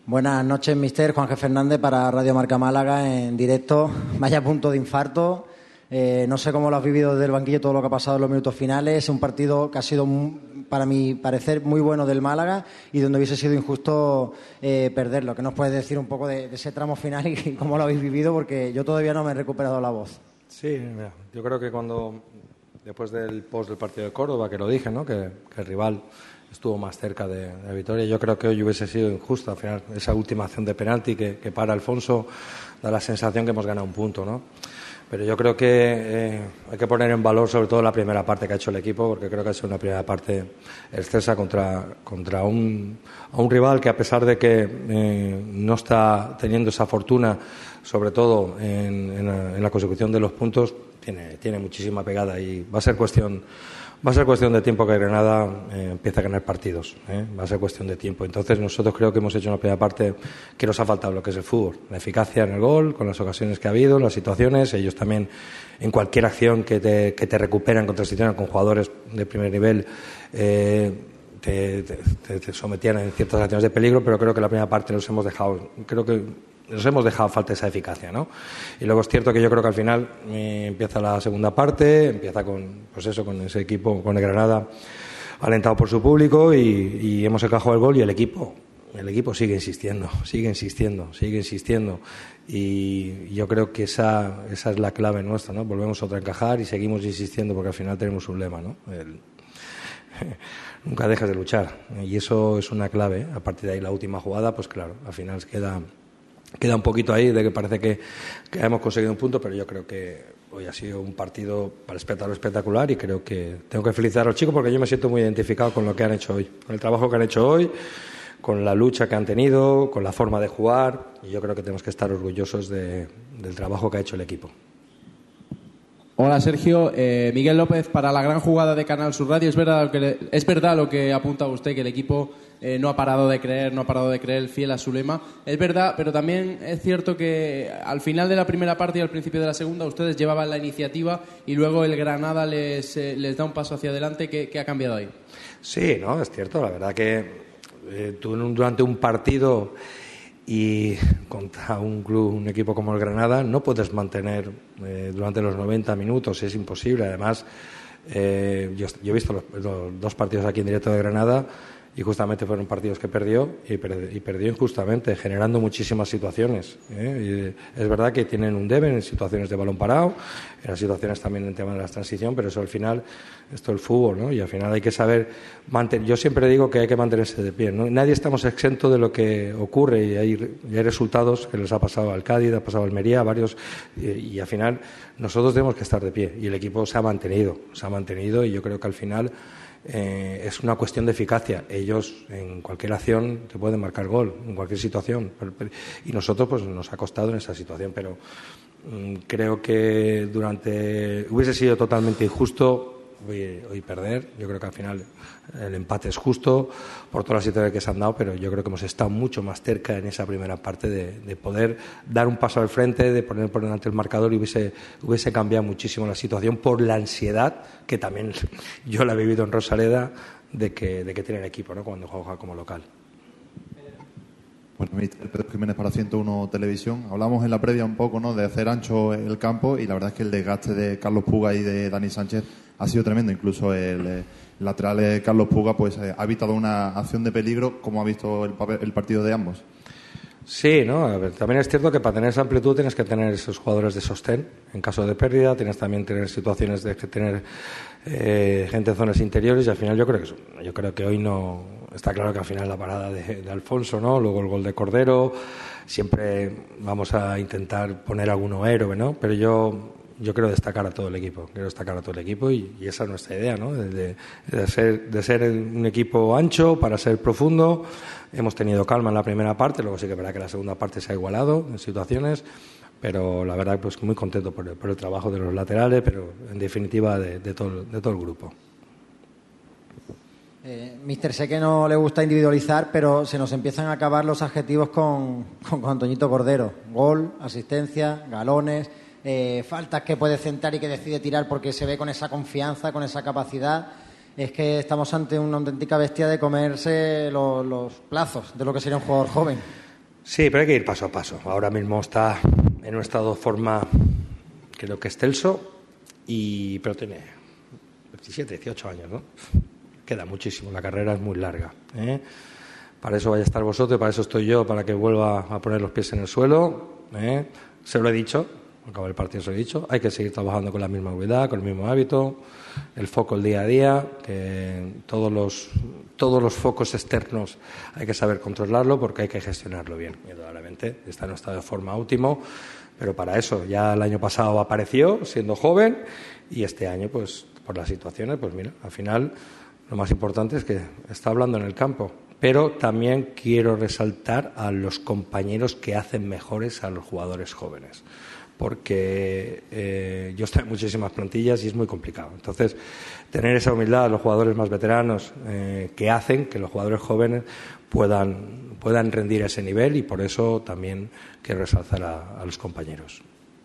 Buenas noches, mister. Juanje Fernández para Radio Marca Málaga en directo. Vaya punto de infarto. No sé cómo lo has vivido desde el banquillo, todo lo que ha pasado en los minutos finales. Es un partido que ha sido, para mi parecer, muy bueno del Málaga y donde hubiese sido injusto perderlo. ¿Qué nos puedes decir un poco de ese tramo final y cómo lo habéis vivido? Porque yo todavía no me he recuperado la voz. Sí, mira, yo creo que después del post del partido de Córdoba, que lo dije, ¿no? que el rival estuvo más cerca de la victoria. Yo creo que hoy hubiese sido injusto. Al final, esa última acción de penalti que para Alfonso da la sensación que hemos ganado un punto, ¿no? Pero yo creo que hay que poner en valor sobre todo la primera parte que ha hecho el equipo, porque creo que ha sido una primera parte excesa contra un rival que, a pesar de que no está teniendo esa fortuna, sobre todo en la consecución de los puntos, tiene muchísima pegada y va a ser cuestión de tiempo que Granada empiece a ganar partidos. Va a ser cuestión de tiempo. Entonces, nosotros creo que hemos hecho una primera parte que nos ha faltado, lo que es el fútbol. La eficacia en el gol, con las ocasiones que ha habido, las situaciones. Ellos también, en cualquier acción que te recuperan, contrasituan con jugadores de primer nivel, te sometían en ciertas acciones de peligro, pero creo que la primera parte nos hemos dejado falta esa eficacia, ¿no? Y luego es cierto que yo creo que al final empieza la segunda parte, empieza con ese equipo, con el Granada, alentado por su público y hemos encajado el gol y el equipo sigue insistiendo y yo creo que esa es la clave nuestra, ¿no? Volvemos otra a encajar y seguimos insistiendo porque al final tenemos un lema, ¿no? Nunca dejes de luchar y eso es una clave. A partir de ahí la última jugada, pues claro, al final queda un poquito ahí de que parece que hemos conseguido un punto, pero yo creo que hoy ha sido un partido para espectacular y creo que tengo que felicitar a los chicos porque yo me siento muy identificado con lo que han hecho hoy, con el trabajo que han hecho hoy, con la lucha que han tenido, con la forma de jugar, y yo creo que tenemos que estar orgullosos del trabajo que ha hecho el equipo. Hola, Sergio. Miguel López para la gran jugada de Canal Sur Radio. Es verdad lo que apunta usted, que el equipo no ha parado de creer, fiel a su lema. Es verdad, pero también es cierto que al final de la primera parte y al principio de la segunda ustedes llevaban la iniciativa y luego el Granada les da un paso hacia adelante. ¿Qué ha cambiado ahí? Sí, no, es cierto. La verdad que tú durante un partido y contra un equipo como el Granada no puedes mantener durante los 90 minutos, es imposible. Además, yo he visto los dos partidos aquí en directo de Granada y justamente fueron partidos que perdió y perdió injustamente, generando muchísimas situaciones. Y es verdad que tienen un debe en situaciones de balón parado, en las situaciones también en tema de la transición, pero eso al final, esto es el fútbol, ¿no? Y al final hay que saber mantener. Yo siempre digo que hay que mantenerse de pie, ¿no? Nadie estamos exento de lo que ocurre y hay resultados que les ha pasado al Cádiz, ha pasado al Almería, a varios, y al final nosotros tenemos que estar de pie y el equipo se ha mantenido y yo creo que al final es una cuestión de eficacia. Ellos en cualquier acción te pueden marcar gol, en cualquier situación, y nosotros pues nos ha costado en esa situación, pero creo que hubiese sido totalmente injusto hoy perder. Yo creo que al final el empate es justo por todas las situaciones que se han dado, pero yo creo que hemos estado mucho más cerca en esa primera parte de poder dar un paso al frente, de poner por delante el marcador y hubiese cambiado muchísimo la situación por la ansiedad que también yo la he vivido en Rosaleda de que tiene el equipo, ¿no? Cuando juega como local. Bueno, Pedro Jiménez para 101 Televisión. Hablamos en la previa un poco, ¿no?, de hacer ancho el campo y la verdad es que el desgaste de Carlos Puga y de Dani Sánchez ha sido tremendo. Incluso el lateral Carlos Puga pues ha evitado una acción de peligro. ¿Cómo ha visto el partido de ambos? Sí, ¿no? A ver, también es cierto que para tener esa amplitud tienes que tener esos jugadores de sostén en caso de pérdida, tienes también tener situaciones de que tener gente en zonas interiores y al final yo creo que hoy no está claro que al final la parada de Alfonso, ¿no? Luego el gol de Cordero, siempre vamos a intentar poner alguno héroe, ¿no? Pero yo quiero destacar a todo el equipo, y esa es nuestra idea, ¿no? De ser un equipo ancho para ser profundo. Hemos tenido calma en la primera parte, luego sí que es verdad que la segunda parte se ha igualado en situaciones, pero la verdad pues muy contento por el trabajo de los laterales, pero en definitiva de todo el grupo. Mister, sé que no le gusta individualizar, pero se nos empiezan a acabar los adjetivos con Antoñito Cordero. Gol, asistencia, galones, faltas que puede centrar y que decide tirar porque se ve con esa confianza, con esa capacidad. Es que estamos ante una auténtica bestia de comerse los plazos de lo que sería un jugador joven. Sí, pero hay que ir paso a paso. Ahora mismo está en un estado de forma, creo que excelso, pero tiene 17, 18 años, ¿no? Queda muchísimo, la carrera es muy larga, ¿eh? Para eso vaya a estar vosotros, para eso estoy yo, para que vuelva a poner los pies en el suelo, ¿eh? Se lo he dicho, al acabar el partido se lo he dicho, hay que seguir trabajando con la misma humildad, con el mismo hábito, el foco el día a día, que todos los focos externos hay que saber controlarlo porque hay que gestionarlo bien. Indudablemente está en un estado de forma óptimo, pero para eso ya el año pasado apareció siendo joven y este año, pues por las situaciones, pues mira, al final lo más importante es que está hablando en el campo. Pero también quiero resaltar a los compañeros que hacen mejores a los jugadores jóvenes, porque yo estoy en muchísimas plantillas y es muy complicado. Entonces, tener esa humildad a los jugadores más veteranos que hacen que los jugadores jóvenes puedan rendir a ese nivel, y por eso también quiero resaltar a los compañeros.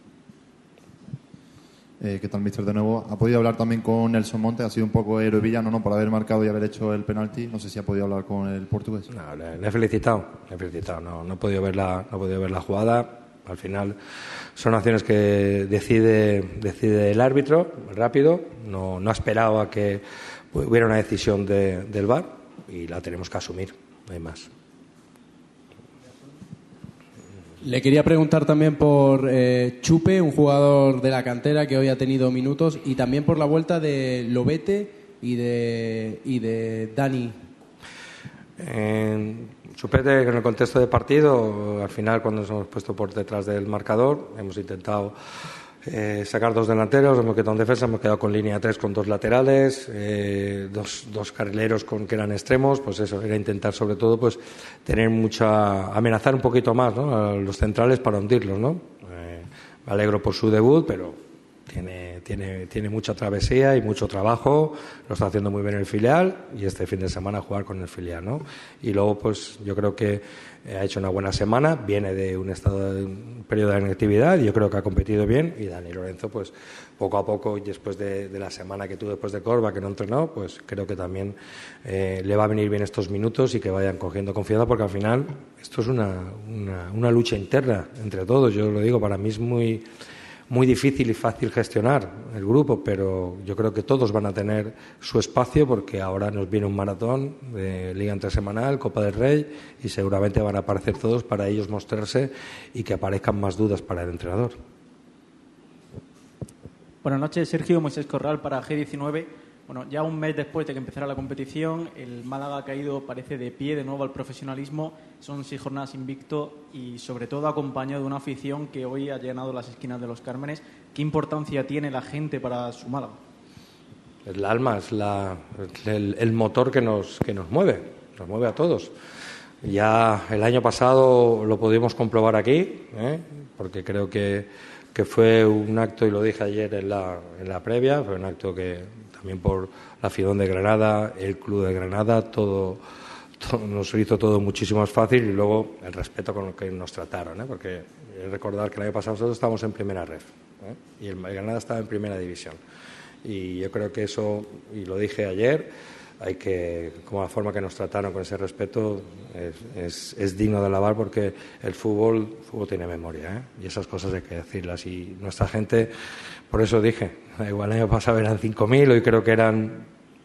¿Qué tal, míster? De nuevo, ¿ha podido hablar también con Nelson Montes? Ha sido un poco héroe villano, ¿no?, por haber marcado y haber hecho el penalti. No sé si ha podido hablar con el portugués. No, le he felicitado. No he podido ver la jugada. Al final son acciones que decide el árbitro rápido. No ha esperado a que hubiera una decisión del VAR y la tenemos que asumir. No hay más. Le quería preguntar también por Chupe, un jugador de la cantera que hoy ha tenido minutos, y también por la vuelta de Lobete y de Dani. Chupete, en el contexto de partido, al final cuando nos hemos puesto por detrás del marcador, hemos intentado sacar dos delanteros, hemos quedado en defensa, hemos quedado con línea 3 con dos laterales, dos carrileros que eran extremos. Pues eso, era intentar sobre todo pues amenazar un poquito más, ¿no?, a los centrales para hundirlos, ¿no? Me alegro por su debut, pero tiene mucha travesía y mucho trabajo. Lo está haciendo muy bien el filial y este fin de semana jugar con el filial, ¿no? Y luego pues yo creo que ha hecho una buena semana, viene de un periodo de inactividad y yo creo que ha competido bien. Y Dani Lorenzo, pues poco a poco, y después de la semana que tuvo después de Córdoba, que no entrenó, pues creo que también le va a venir bien estos minutos y que vayan cogiendo confianza, porque al final esto es una lucha interna entre todos. Yo lo digo, para mí es muy difícil y fácil gestionar el grupo, pero yo creo que todos van a tener su espacio, porque ahora nos viene un maratón de Liga Intersemanal, Copa del Rey, y seguramente van a aparecer todos para ellos mostrarse y que aparezcan más dudas para el entrenador. Buenas noches, Sergio. Moisés Corral para G19. Bueno, ya un mes después de que empezara la competición, el Málaga ha caído, parece, de pie de nuevo al profesionalismo. Son 6 jornadas invicto y, sobre todo, acompañado de una afición que hoy ha llenado las esquinas de los Cármenes. ¿Qué importancia tiene la gente para su Málaga? El alma, es el motor que nos mueve a todos. Ya el año pasado lo pudimos comprobar aquí, porque creo que fue un acto, y lo dije ayer en la previa, fue un acto que también por la afición de Granada, el club de Granada, todo nos hizo todo muchísimo más fácil, y luego el respeto con el que nos trataron, porque recordar que el año pasado nosotros estábamos en primera ref, y el Granada estaba en primera división, y yo creo que eso, y lo dije ayer, como la forma que nos trataron con ese respeto es digno de alabar, porque el fútbol tiene memoria, y esas cosas hay que decirlas. Y nuestra gente, por eso dije, igual el año pasado eran 5.000, hoy creo que eran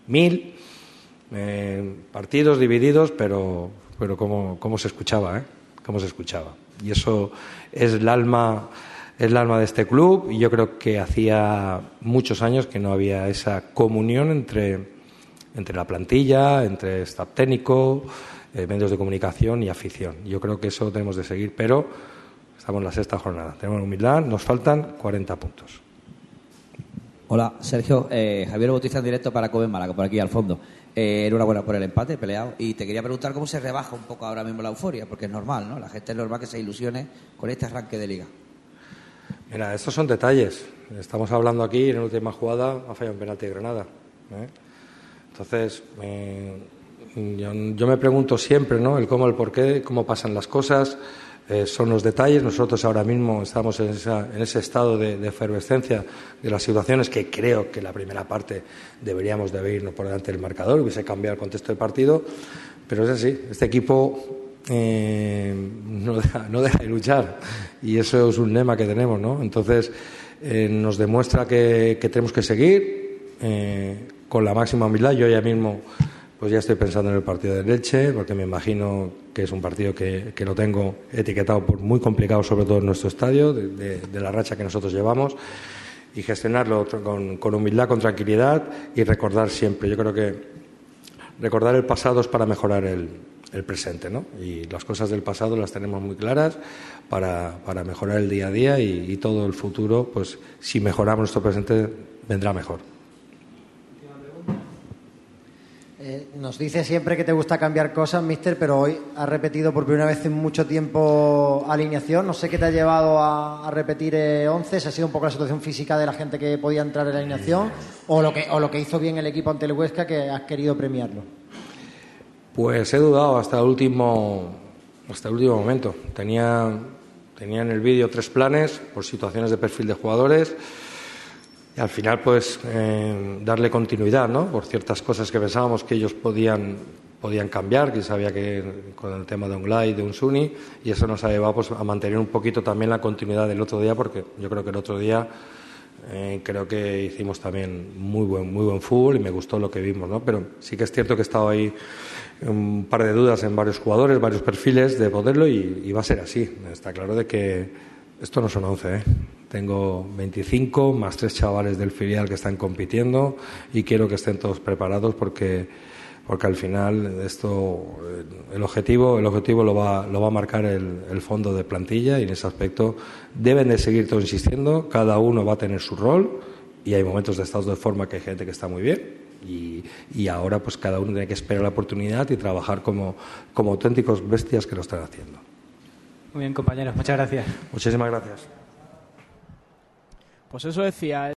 1.000 partidos divididos, pero cómo se escuchaba, cómo se escuchaba. Y eso es el alma de este club, y yo creo que hacía muchos años que no había esa comunión entre la plantilla, entre staff técnico, medios de comunicación y afición. Yo creo que eso tenemos de seguir, pero estamos en la 6ª jornada. Tenemos humildad, nos faltan 40 puntos. Hola, Sergio. Javier Bautista en directo para Coben Málaga, por aquí al fondo. Enhorabuena por el empate, peleado. Y te quería preguntar cómo se rebaja un poco ahora mismo la euforia, porque es normal, ¿no? La gente es normal que se ilusione con este arranque de Liga. Mira, estos son detalles. Estamos hablando aquí, en la última jugada ha fallado un penalti de Granada, Entonces, yo me pregunto siempre, ¿no?, el cómo, el por qué, cómo pasan las cosas. Son los detalles. Nosotros ahora mismo estamos en ese estado de efervescencia de las situaciones, que creo que la primera parte deberíamos de irnos por delante del marcador, hubiese cambiado el contexto del partido, pero es así. Este equipo no deja de luchar, y eso es un lema que tenemos, ¿no? Entonces nos demuestra que tenemos que seguir con la máxima humildad. Yo ya mismo pues ya estoy pensando en el partido de Elche, porque me imagino que es un partido que lo tengo etiquetado por muy complicado, sobre todo en nuestro estadio, de la racha que nosotros llevamos, y gestionarlo con humildad, con tranquilidad, y recordar siempre. Yo creo que recordar el pasado es para mejorar el presente, ¿no? Y las cosas del pasado las tenemos muy claras para mejorar el día a día, y todo el futuro, pues si mejoramos nuestro presente, vendrá mejor. Nos dice siempre que te gusta cambiar cosas, míster, pero hoy has repetido por primera vez en mucho tiempo alineación. No sé qué te ha llevado a repetir 11, si ha sido un poco la situación física de la gente que podía entrar en la alineación, o lo que hizo bien el equipo ante el Huesca, que has querido premiarlo. Pues he dudado hasta el último momento. Tenía en el vídeo 3 planes por situaciones de perfil de jugadores. Y al final, pues, darle continuidad, ¿no? Por ciertas cosas que pensábamos que ellos podían cambiar, que sabía que con el tema de Onglai, de Unsuni, y eso nos ha llevado, pues, a mantener un poquito también la continuidad del otro día, porque yo creo que el otro día creo que hicimos también muy buen fútbol, y me gustó lo que vimos, ¿no? Pero sí que es cierto que he estado ahí un par de dudas en varios jugadores, varios perfiles de poderlo, y va a ser así. Está claro de que esto no son 11, ¿eh? Tengo 25 más 3 chavales del filial que están compitiendo, y quiero que estén todos preparados, porque al final el objetivo lo va a marcar el fondo de plantilla, y en ese aspecto deben de seguir todos insistiendo. Cada uno va a tener su rol, y hay momentos de estado de forma que hay gente que está muy bien, y ahora pues cada uno tiene que esperar la oportunidad y trabajar como auténticos bestias que lo están haciendo. Muy bien, compañeros, muchas gracias. Muchísimas gracias. Pues eso decía.